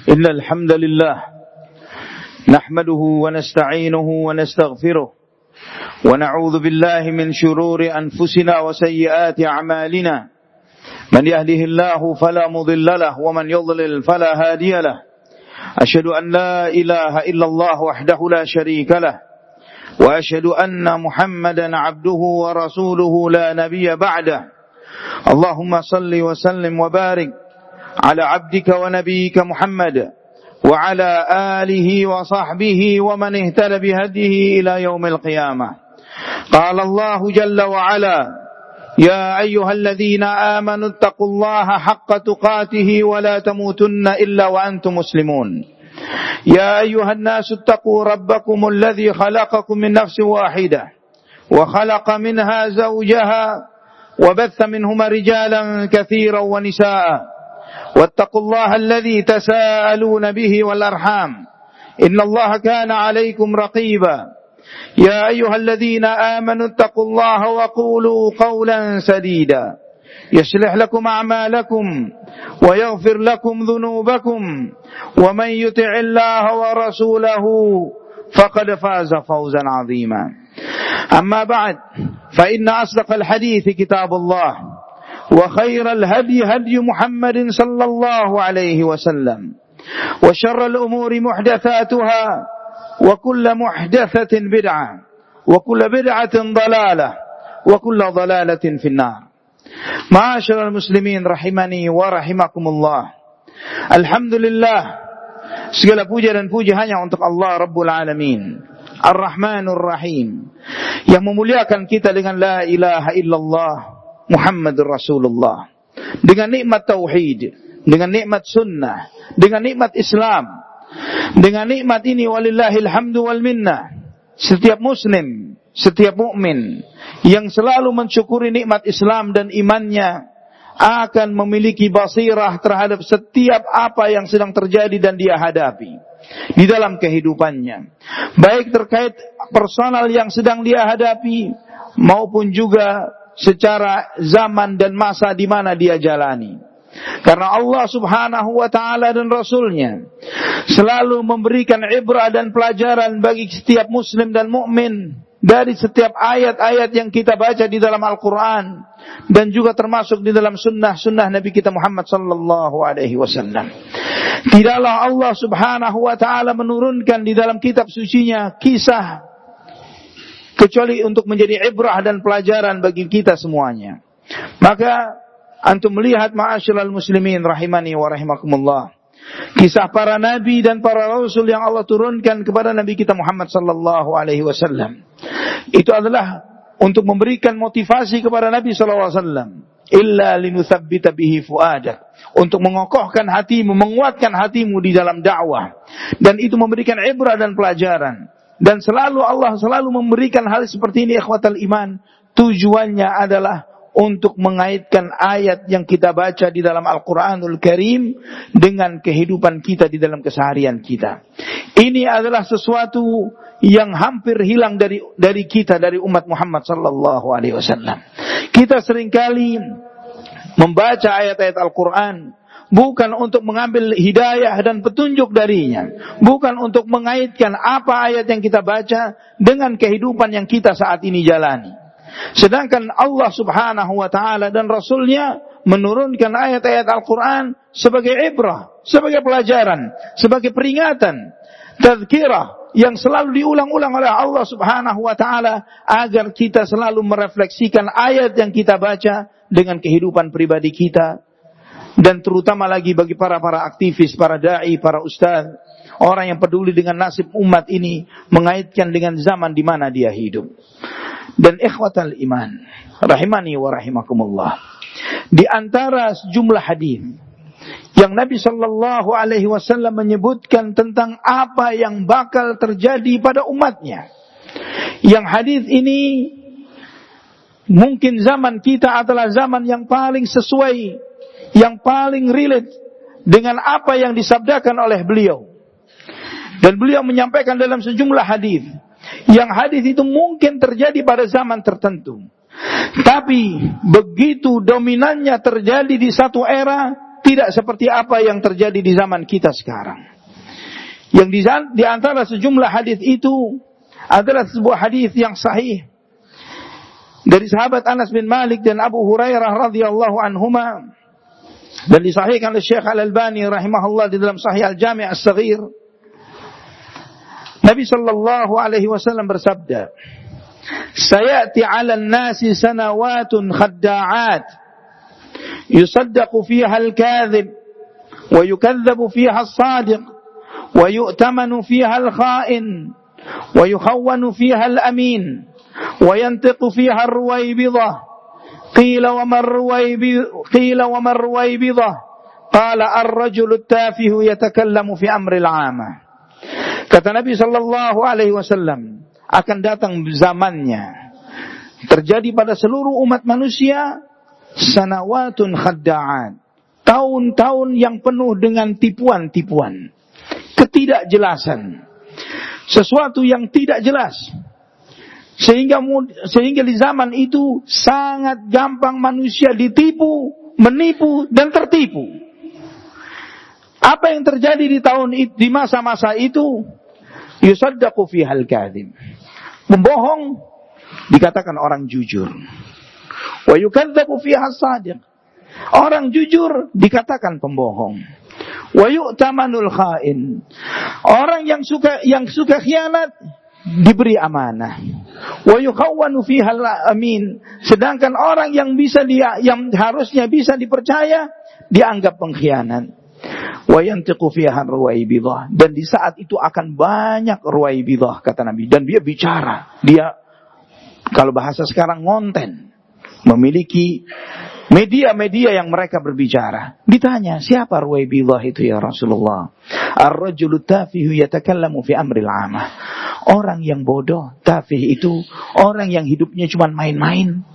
إن الحمد لله نحمده ونستعينه ونستغفره ونعوذ بالله من شرور أنفسنا وسيئات أعمالنا من يهده الله فلا مضل له ومن يضلل فلا هادي له أشهد أن لا إله إلا الله وحده لا شريك له وأشهد أن محمدا عبده ورسوله لا نبي بعده اللهم صل وسلم وبارك على عبدك ونبيك محمد وعلى آله وصحبه ومن اهتدى بهديه إلى يوم القيامة قال الله جل وعلا يا أيها الذين آمنوا اتقوا الله حق تقاته ولا تموتن إلا وأنتم مسلمون يا أيها الناس اتقوا ربكم الذي خلقكم من نفس واحدة وخلق منها زوجها وبث منهما رجالا كثيرا ونساء واتقوا الله الذي تساءلون به والأرحام إن الله كان عليكم رقيبا يا أيها الذين آمنوا اتقوا الله وقولوا قولا سديدا يصلح لكم أعمالكم ويغفر لكم ذنوبكم ومن يطع الله ورسوله فقد فاز فوزا عظيما أما بعد فإن أصدق الحديث كتاب الله وخير الهدي هدي محمد صلى الله عليه وسلم وشر الأمور محدثاتها وكل محدثة بدعة وكل بدعة ضلالة وكل ضلالة في النار معاشر المسلمين rahimani wa rahimakumullah. Alhamdulillah, segala puja dan puji hanya untuk Allah Rabbul Alamin Ar-Rahmanur Rahim, yang memuliakan kita dengan la ilaha illallah Muhammadur Rasulullah, dengan nikmat tauhid, dengan nikmat sunnah, dengan nikmat Islam. Dengan nikmat ini walillahil hamdu wal minnah, setiap muslim, setiap mukmin yang selalu mensyukuri nikmat Islam dan imannya akan memiliki basirah terhadap setiap apa yang sedang terjadi dan dia hadapi di dalam kehidupannya, baik terkait personal yang sedang dia hadapi maupun juga secara zaman dan masa di mana dia jalani. Karena Allah subhanahu wa ta'ala dan Rasulnya selalu memberikan ibrah dan pelajaran bagi setiap muslim dan mukmin dari setiap ayat-ayat yang kita baca di dalam Al-Quran dan juga termasuk di dalam sunnah Nabi kita Muhammad sallallahu alaihi wasallam. Tidaklah Allah subhanahu wa ta'ala menurunkan di dalam kitab sucinya kisah kecuali untuk menjadi ibrah dan pelajaran bagi kita semuanya. Maka antum melihat ma'asyiral muslimin rahimani wa rahimakumullah, kisah para nabi dan para rasul yang Allah turunkan kepada Nabi kita Muhammad sallallahu alaihi wasallam. Itu adalah untuk memberikan motivasi kepada Nabi sallallahu alaihi wasallam, illa linutsabbita bihi fuadak, untuk mengokohkan hatimu, menguatkan hatimu di dalam dakwah, dan itu memberikan ibrah dan pelajaran. Dan Allah selalu memberikan hal seperti ini ikhwatal iman, tujuannya adalah untuk mengaitkan ayat yang kita baca di dalam Al-Quranul Karim dengan kehidupan kita di dalam keseharian kita. Ini adalah sesuatu yang hampir hilang dari kita, dari umat Muhammad sallallahu alaihi wasallam. Kita seringkali membaca ayat-ayat Al-Quran bukan untuk mengambil hidayah dan petunjuk darinya, bukan untuk mengaitkan apa ayat yang kita baca dengan kehidupan yang kita saat ini jalani. Sedangkan Allah subhanahu wa ta'ala dan Rasulnya menurunkan ayat-ayat Al-Quran sebagai ibrah, sebagai pelajaran, sebagai peringatan, tazkirah yang selalu diulang-ulang oleh Allah subhanahu wa ta'ala agar kita selalu merefleksikan ayat yang kita baca dengan kehidupan pribadi kita, dan terutama lagi bagi para aktivis, para da'i, para ustaz, orang yang peduli dengan nasib umat ini, mengaitkan dengan zaman di mana dia hidup. Dan ikhwatal iman rahimani wa rahimakumullah, di antara sejumlah hadis yang Nabi sallallahu alaihi wasallam menyebutkan tentang apa yang bakal terjadi pada umatnya, yang hadis ini mungkin zaman kita adalah zaman yang paling sesuai, yang paling relate dengan apa yang disabdakan oleh beliau. Dan beliau menyampaikan dalam sejumlah hadis, yang hadis itu mungkin terjadi pada zaman tertentu, tapi begitu dominannya terjadi di satu era tidak seperti apa yang terjadi di zaman kita sekarang. Yang di antara sejumlah hadis itu adalah sebuah hadis yang sahih dari sahabat Anas bin Malik dan Abu Hurairah radhiyallahu anhuma, dan disahihkan oleh Syekh Al-Albani rahimahullah di dalam Sahih Al-Jami' As-Saghir. Nabi sallallahu alaihi wasallam bersabda, "Sayati 'alan nasi sanawatun khadda'at yusaddaqu fiha al-kadhib wa yukadzabu fiha as-sadiq wa yu'tamanu fiha al-kha'in wa yukhawwanu fiha al-amin wa yantiqu fiha ar-ruwaybidah qila wa man ruwaybidah qala ar-rajulu at-tafihu yatakallamu fi amri al-'amah." Kata Nabi sallallahu alaihi wasallam, akan datang zamannya terjadi pada seluruh umat manusia sanawatun khadda'at, tahun-tahun yang penuh dengan tipuan-tipuan, ketidakjelasan, sesuatu yang tidak jelas, sehingga di zaman itu sangat gampang manusia ditipu, menipu dan tertipu. Apa yang terjadi di masa-masa itu? Yusaddaqu fihal kadhib, pembohong dikatakan orang jujur. Wa yukadzabu fiha as-sadiq, orang jujur dikatakan pembohong. Wa yu'tamanul kha'in, orang yang suka khianat diberi amanah. Wa yukhawwanu fiha al-amin, sedangkan orang yang harusnya bisa dipercaya dianggap pengkhianat. Wa yantiqu fiha ruwaybidah, dan di saat itu akan banyak ruwaybidah kata Nabi, dan dia bicara, dia kalau bahasa sekarang ngonten, memiliki media-media yang mereka berbicara. Ditanya, siapa ruwaybidah itu ya Rasulullah? Ar-rajulu tafihu yatakallamu fi amril 'amah, orang yang bodoh. Tafih itu orang yang hidupnya cuma main-main,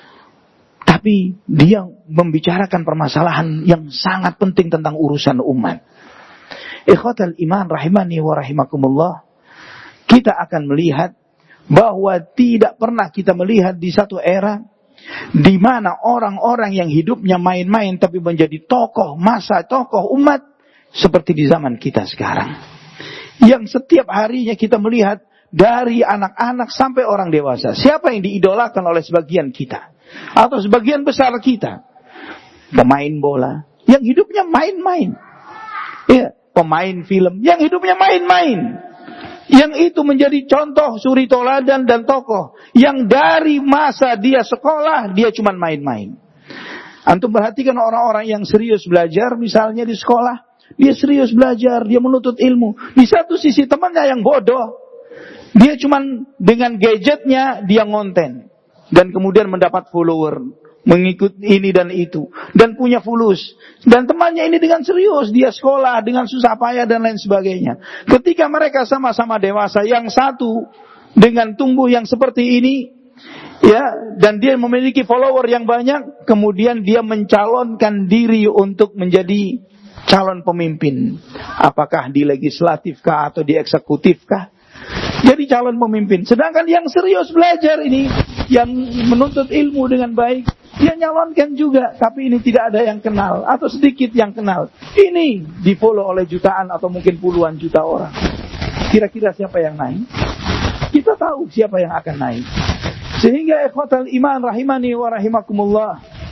tapi dia membicarakan permasalahan yang sangat penting tentang urusan umat. Ikhwatal iman rahimani wa rahimakumullah, kita akan melihat bahwa tidak pernah kita melihat di satu era di mana orang-orang yang hidupnya main-main tapi menjadi tokoh masa, tokoh umat seperti di zaman kita sekarang. Yang setiap harinya kita melihat dari anak-anak sampai orang dewasa, siapa yang diidolakan oleh sebagian kita atau sebagian besar kita? Pemain bola yang hidupnya main-main, ya, pemain film yang hidupnya main-main, yang itu menjadi contoh suri toladan dan tokoh yang dari masa dia sekolah dia cuma main-main. Antum perhatikan orang-orang yang serius belajar misalnya di sekolah, dia serius belajar, dia menuntut ilmu. Di satu sisi temannya yang bodoh, dia cuma dengan gadgetnya dia ngonten dan kemudian mendapat follower, mengikut ini dan itu, dan punya fulus. Dan temannya ini dengan serius, dia sekolah dengan susah payah dan lain sebagainya. Ketika mereka sama-sama dewasa, yang satu dengan tumbuh yang seperti ini, ya, dan dia memiliki follower yang banyak, kemudian dia mencalonkan diri untuk menjadi calon pemimpin. Apakah di legislatif kah atau di eksekutif kah? Jadi calon pemimpin. Sedangkan yang serius belajar ini, yang menuntut ilmu dengan baik, dia nyalonkan juga, tapi ini tidak ada yang kenal atau sedikit yang kenal. Ini di-follow oleh jutaan atau mungkin puluhan juta orang. Kira-kira siapa yang naik? Kita tahu siapa yang akan naik. Sehingga ikhwatal iman rahimani wa rahimakumullah,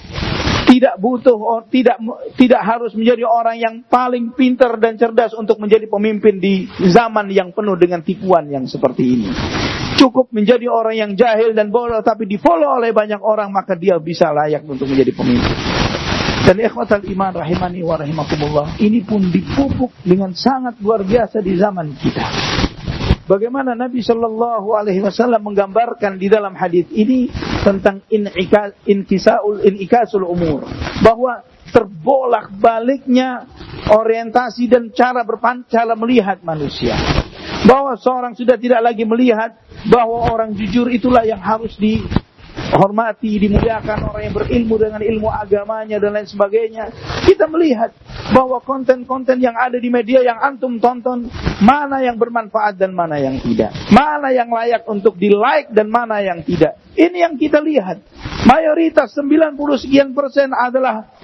tidak harus menjadi orang yang paling pintar dan cerdas untuk menjadi pemimpin di zaman yang penuh dengan tipuan yang seperti ini. Cukup menjadi orang yang jahil dan bodoh tapi di-follow oleh banyak orang, maka dia bisa layak untuk menjadi pemimpin. Dan ikhwatal iman rahimani wa rahimakumullah, ini pun dipupuk dengan sangat luar biasa di zaman kita. Bagaimana Nabi sallallahu alaihi wasallam menggambarkan di dalam hadis ini tentang inikasul umur, bahwa terbolak-baliknya orientasi dan cara melihat manusia. Bahwa seorang sudah tidak lagi melihat bahwa orang jujur itulah yang harus dihormati, dimuliakan, orang yang berilmu dengan ilmu agamanya dan lain sebagainya. Kita melihat bahwa konten-konten yang ada di media yang antum tonton, mana yang bermanfaat dan mana yang tidak, mana yang layak untuk di-like dan mana yang tidak. Ini yang kita lihat. Mayoritas 90% adalah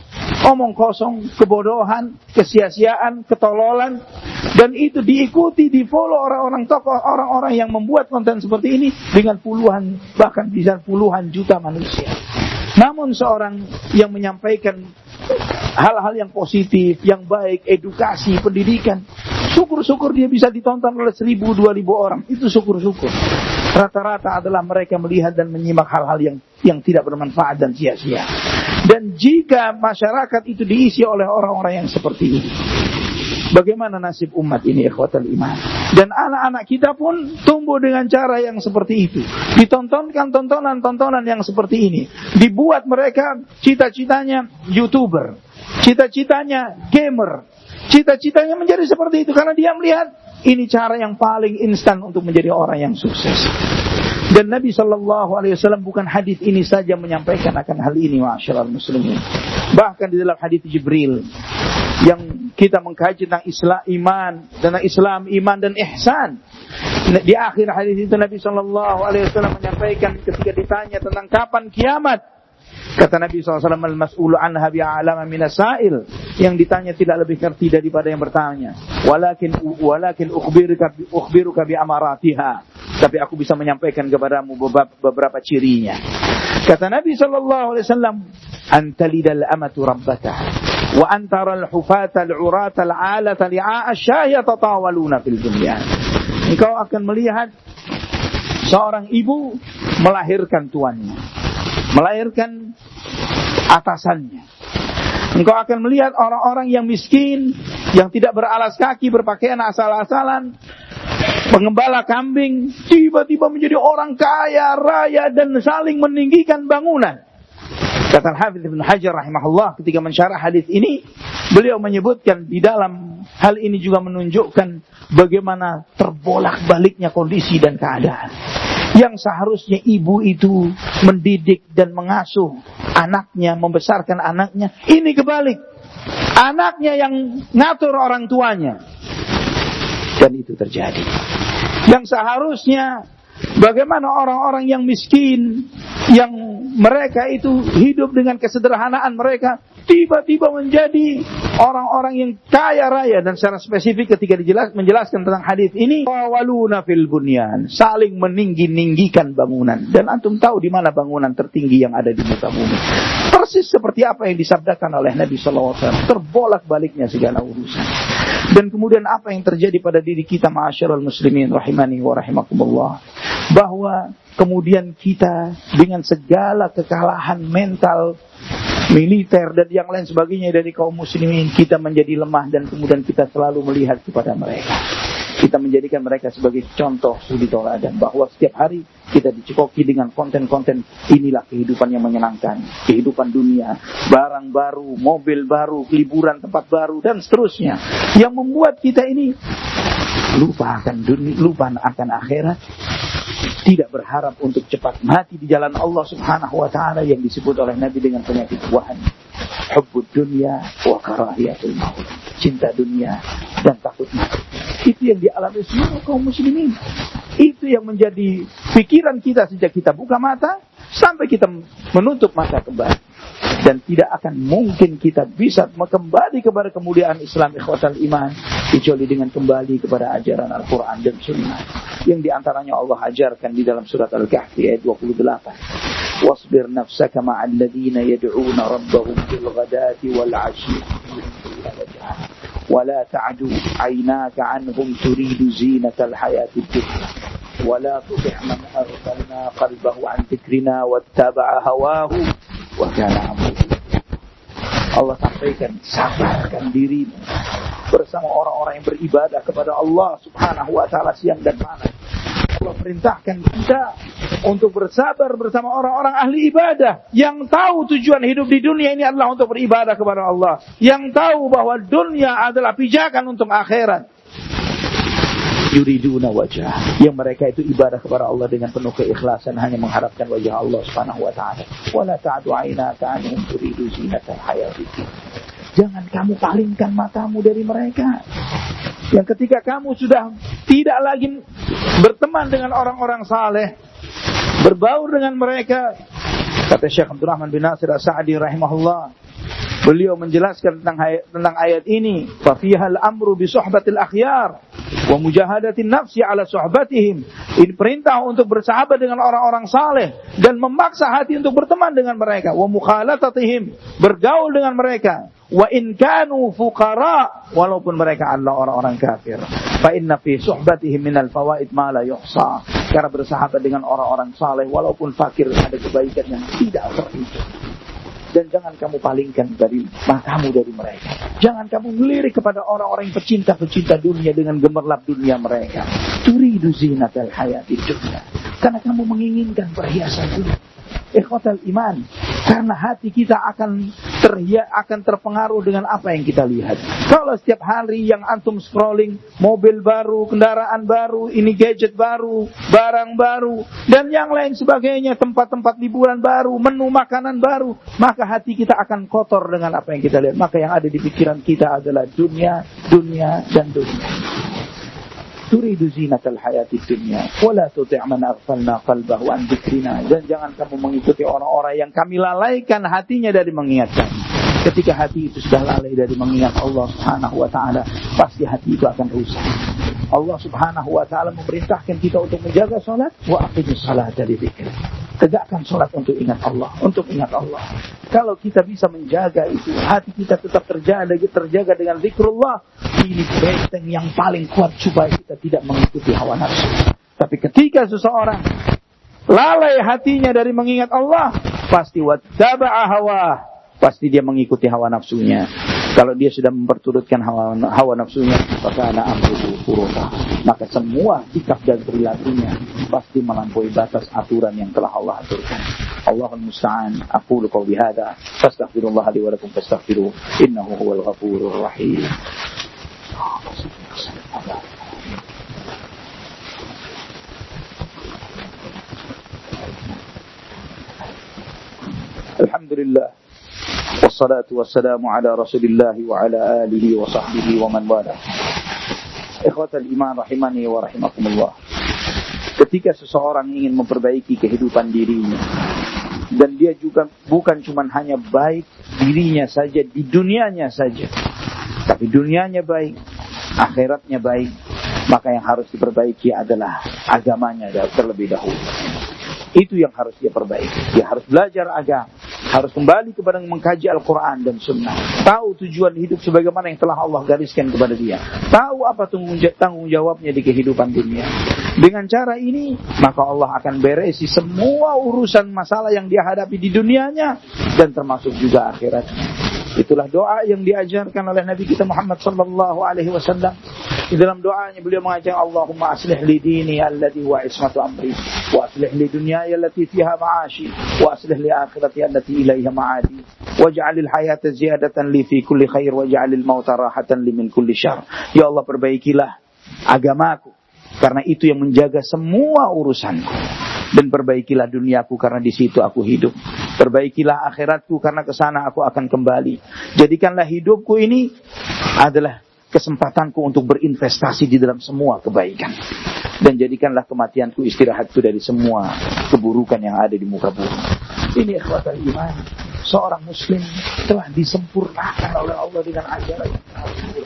omong kosong, kebodohan, kesia-siaan, ketololan, dan itu diikuti, di-follow orang-orang tokoh, orang-orang yang membuat konten seperti ini dengan puluhan, bahkan bisa puluhan juta manusia. Namun seorang yang menyampaikan hal-hal yang positif, yang baik, edukasi, pendidikan, syukur-syukur dia bisa ditonton oleh 1.000-2.000 orang. Itu syukur-syukur. Rata-rata adalah mereka melihat dan menyimak hal-hal yang tidak bermanfaat dan sia-sia. Dan jika masyarakat itu diisi oleh orang-orang yang seperti ini, bagaimana nasib umat ini, ikhwatal iman? Dan anak-anak kita pun tumbuh dengan cara yang seperti itu. Ditontonkan tontonan-tontonan yang seperti ini. Dibuat mereka cita-citanya YouTuber, cita-citanya gamer, cita-citanya menjadi seperti itu. Karena dia melihat ini cara yang paling instan untuk menjadi orang yang sukses. Dan Nabi SAW bukan hadis ini saja menyampaikan akan hal ini, ma'asyiral muslimin. Bahkan di dalam hadis Jibril yang kita mengkaji tentang Islam, iman dan ihsan. Di akhir hadis itu Nabi SAW menyampaikan ketika ditanya tentang kapan kiamat. Kata Nabi SAW, al-mas'ulu anha bi'alama minas sa'il. Yang ditanya tidak lebih ngerti daripada yang bertanya. Walakin ukhbiruka bi'amaratiha. Tapi aku bisa menyampaikan kepadamu beberapa cirinya. Kata Nabi SAW, antalidal amatu rabbatah. Wa antara al-hufata al-urata al-alata li'a asyaya tatawaluna fil dunya. Engkau akan melihat seorang ibu melahirkan tuannya, melahirkan atasannya. Engkau akan melihat orang-orang yang miskin, yang tidak beralas kaki, berpakaian asal-asalan, pengembala kambing, tiba-tiba menjadi orang kaya raya dan saling meninggikan bangunan. Kata Al-Hafidz Ibnu Hajar rahimahullah ketika mensyarah hadis ini, beliau menyebutkan di dalam hal ini juga menunjukkan bagaimana terbolak-baliknya kondisi dan keadaan. Yang seharusnya ibu itu mendidik dan mengasuh anaknya, membesarkan anaknya, ini kebalik. Anaknya yang ngatur orang tuanya. Dan itu terjadi. Yang seharusnya bagaimana orang-orang yang miskin, yang mereka itu hidup dengan kesederhanaan mereka, tiba-tiba menjadi orang-orang yang kaya raya. Dan secara spesifik ketika menjelaskan tentang hadis ini, waluna fil bunyan, saling meninggi-ninggikan bangunan. Dan antum tahu di mana bangunan tertinggi yang ada di muka bumi. Persis seperti apa yang disabdakan oleh Nabi SAW. Terbolak-baliknya segala urusan. Dan kemudian apa yang terjadi pada diri kita, ma'asyiral muslimin rahimani wa rahimakumullah, bahwa kemudian kita dengan segala kekalahan mental, militer dan yang lain sebagainya dari kaum muslimin, kita menjadi lemah dan kemudian kita selalu melihat kepada mereka. Kita menjadikan mereka sebagai contoh suri teladan bahwa setiap hari kita dicekoki dengan konten-konten inilah kehidupan yang menyenangkan, kehidupan dunia, barang baru, mobil baru, liburan tempat baru dan seterusnya, yang membuat kita ini lupa akan dunia, lupa akan akhirat, tidak berharap untuk cepat mati di jalan Allah Subhanahu wa taala yang disebut oleh Nabi dengan penyakit wahan, hubbud dunya wa karahiyatul maut, cinta dunia dan takut mati. Itu yang dialami semua kaum muslimin. Itu yang menjadi pikiran kita sejak kita buka mata sampai kita menutup mata kembali. Dan tidak akan mungkin kita bisa kembali kepada kemuliaan Islam, ikhwatal iman, kecuali dengan kembali kepada ajaran Al-Quran dan Sunnah. Yang diantaranya Allah ajarkan di dalam surat Al-Kahfi ayat 28. Wasbir nafsaka ma'al ladhina yad'una rabbahum bil ghadati wal 'ashyi ولا تعد عيناك عنهم تريد زينة الحياة الدنيا ولا تطع من أغفلنا قلبه عن ذكرنا واتبع هواه وكان أمره. Allah sampaikan, sabarkan dirimu bersama orang-orang yang beribadah kepada Allah Subhanahu wa taala siang dan malam. Allah perintahkan kita untuk bersabar bersama orang-orang ahli ibadah yang tahu tujuan hidup di dunia ini adalah untuk beribadah kepada Allah, yang tahu bahwa dunia adalah pijakan untuk akhirat. Yuriduna wajah, yang mereka itu ibadah kepada Allah dengan penuh keikhlasan, hanya mengharapkan wajah Allah Subhanahu wa taala. Wala ta'du 'ainaka 'anhum turidu zinatal hayatid dunya. Jangan kamu palingkan matamu dari mereka. Yang ketika kamu sudah tidak lagi berteman dengan orang-orang saleh, berbaur dengan mereka, kata Syekh Abdurrahman bin Nasir As-Sa'di rahimahullah, Beliau menjelaskan tentang ayat ini, fa fihal amru bi suhbatil akhyar wa mujahadatin nafsi ala suhbatihim. Ini perintah untuk bersahabat dengan orang-orang saleh dan memaksa hati untuk berteman dengan mereka, wa mukhalatatihim, bergaul dengan mereka, wa in kanu fuqara, walaupun mereka adalah orang-orang kafir. Fa inna fi suhbatihim minal fawaid ma la yuhsa. Karena bersahabat dengan orang-orang saleh walaupun fakir ada kebaikan yang tidak terhitung. Dan jangan kamu palingkan dari matamu dari mereka. Jangan kamu melirik kepada orang-orang yang pecinta dunia dengan gemerlap dunia mereka. Turidu zinatal hayatid dunya. Karena kamu menginginkan perhiasan dunia. Ikhwatal iman, karena hati kita akan terpengaruh dengan apa yang kita lihat. Kalau setiap hari yang antum scrolling, mobil baru, kendaraan baru, ini gadget baru, barang baru, dan yang lain sebagainya, tempat-tempat liburan baru, menu makanan baru, maka hati kita akan kotor dengan apa yang kita lihat. Maka yang ada di pikiran kita adalah dunia, dan dunia. Turidu zinatal hayatid dunya wala tuti' man aghfalna qalbahu an dzikrina. Dan jangan kamu mengikuti orang-orang yang kami lalaikan hatinya dari mengingat kami. Ketika hati itu sudah lalai dari mengingat Allah Subhanahu wa taala, pasti hati itu akan rusak. Allah Subhanahu wa taala memerintahkan kita untuk menjaga salat, wa aqimus salata li dzikri. Tegakkan salat untuk ingat Allah, Kalau kita bisa menjaga itu, hati kita tetap terjaga dengan zikrullah, ini benteng yang paling kuat supaya kita tidak mengikuti hawa nafsu. Tapi ketika seseorang lalai hatinya dari mengingat Allah, pasti wattaba'a hawa, pasti dia mengikuti hawa nafsunya. Kalau dia sudah memperturutkan hawa nafsunya, maka ana amruhu furuta, maka semua sikap dan perilakunya pasti melampaui batas aturan yang telah Allah aturkan. Allahul musta'an. Aqulu qawli hadza, fastaghfirullah li wa lakum fastaghfiruh, innahu huwal ghafurur rahim. Alhamdulillah, wassalatu wassalamu ala rasulillah wa ala alihi wa sahbihi wa man wala. Ikhwatal iman rahimani wa rahimakumullah. Ketika seseorang ingin memperbaiki kehidupan dirinya, dan dia juga bukan cuma hanya baik dirinya saja, di dunianya saja, tapi dunianya baik, akhiratnya baik, maka yang harus diperbaiki adalah agamanya terlebih dahulu. Itu yang harus dia perbaiki. Dia harus belajar agama, harus kembali kepada mengkaji Al-Quran dan Sunnah, tahu tujuan hidup sebagaimana yang telah Allah gariskan kepada dia, tahu apa tanggung jawabnya di kehidupan dunia. Dengan cara ini, maka Allah akan beresi semua urusan masalah yang dia hadapi di dunianya dan termasuk juga akhiratnya. Itulah doa yang diajarkan oleh Nabi kita Muhammad sallallahu alaihi wasallam. Di dalam doanya beliau mengajak, Allahumma aslih li dini alladhi huwa ismatu amri, wa aslih li dunyaya allati fiha ma'ashi, wa aslih li akhirati allati ilayha ma'adi, waj'alil hayata ziyadatan li fi kulli khair, waj'alil mauta rahatan li min kulli syarr. Ya Allah, perbaikilah agamaku, karena itu yang menjaga semua urusanku. Dan perbaikilah duniaku, karena di situ aku hidup. Perbaikilah akhiratku, karena ke sana aku akan kembali. Jadikanlah hidupku ini adalah kesempatanku untuk berinvestasi di dalam semua kebaikan. Dan jadikanlah kematianku istirahatku dari semua keburukan yang ada di muka bumi. Ini ikhwatal iman. Seorang muslim telah disempurnakan oleh Allah dengan ajaran yang